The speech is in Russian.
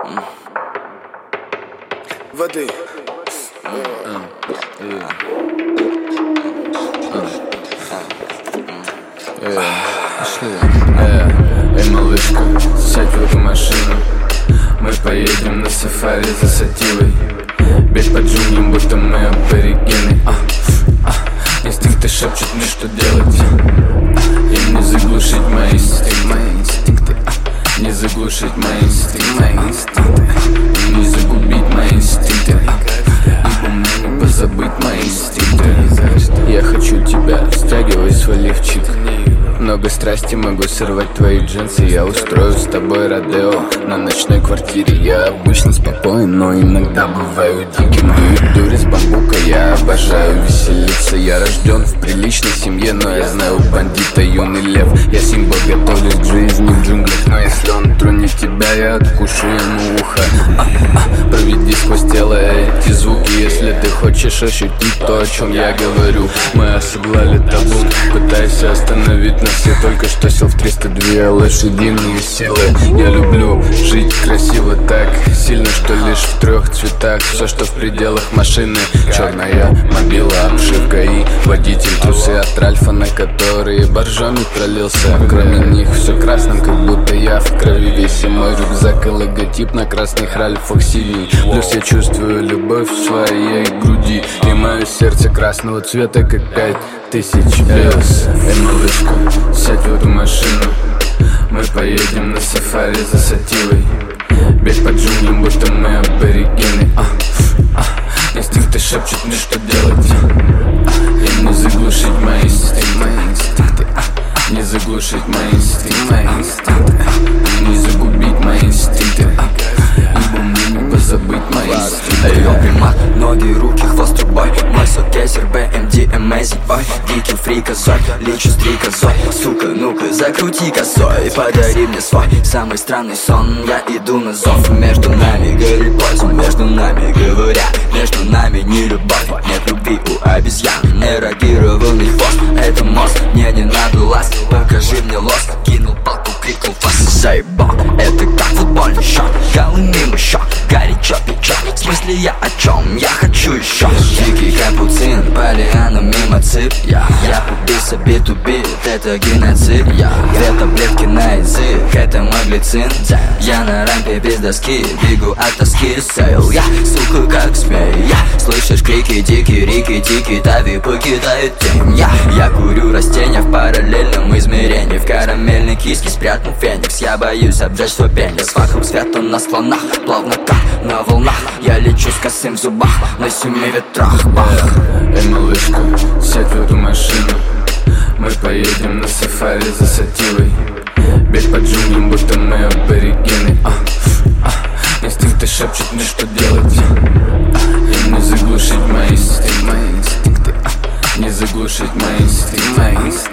Воды. Эй, малышка, сядь в эту машину. Мы поедем на сафари за сативой. Бег по джунглям, будто мы аборигены. Инстинкты шепчут мне, что делать. Им не заглушить мои инстинкты. Не заглушить мои инстинкты. Им не загубить мои инстинкты. И по мне позабыть мои инстинкты. Я хочу тебя, стягивай свой лифчик. Много страсти, могу сорвать твои джинсы. Я устрою с тобой родео на ночной квартире. Я обычно спокоен, но иногда бываю диким. Дури с бамбука, я обожаю веселиться. Я рожден в приличной семье, но я знаю у бандита юный лев. Я символ, готовлюсь к жизни в джунглях. Но если он тронет тебя, я откушу ему ухо. Проведи сквозь тело эти звуки. Если ты хочешь ощутить то, о чем я говорю. Мы оседлали табун, пытаясь остановить нас. Я только что сел в 302 лошадиные силы. Я люблю жить красиво так сильно, что лишь в 3 цветах. Все, что в пределах машины. Черная мобила, обшивка и водитель. Трусы от Ральфа, на которые боржоми пролился. Кроме них все красным, как будто я в крови. Весь мой рюкзак и логотип на красных Ральфах синий. Плюс я чувствую любовь в своей груди. И мое сердце красного цвета, как 5000 белс. Эй, малышка, сядь в эту машину. Мы поедем на сафари за сативой. Бег по джунглям, будто мы аборигены. Инстинкты шепчут мне, что делать. Им не заглушить мои инстинкты. Не заглушить мои инстинкты. Не загубить мои инстинкты. Ибо мне не позабыть мои инстинкты. Эй, примат, ноги, руки, хвост трубой. Мой сокесер, BMD, Amazing. Ой, дикий фрикозой, лечу стрикозой. Сука, ну-ка, закрути косой и подари мне свой самый странный сон. Я иду на зов. Между нами Гарри Поттер, между нами говорят. Между нами не любовь, нет любви у обезьян. Эрогированный хвост, это мост. Мне не надо ласки, покажи мне лост. Кинул палку, крикнул фас. Заебал, это как футбольный счет. Голы мимо счет, горячо печет. В смысле я о чем? Я хочу еще. Дикий капуцин, Полиана мимо цып. Я убийца B2B, это геноцид. 2 таблетки на язык, это мой глицин. Я на рампе без доски, бегу от тоски. Сейл, я, сука, как змея. Слышишь крики, дикие рики, тики, тави покидают тень. Я курю растения в параллельном измерении. В карамельной киске спрятан феникс. Я боюсь обжечь свой пенис. Вокруг света на склонах, плавно как на волнах. Я лечу с косым в зубах, на 7 ветрах. Бах. Эй, малышка, сядь в эту машину. Мы поедем на сафари за сативой. Бег по джунглям, будто мы аборигены. Инстинкты шепчут мне, что делать. Им не заглушить мои инстинкты. Не заглушить мои инстинкты.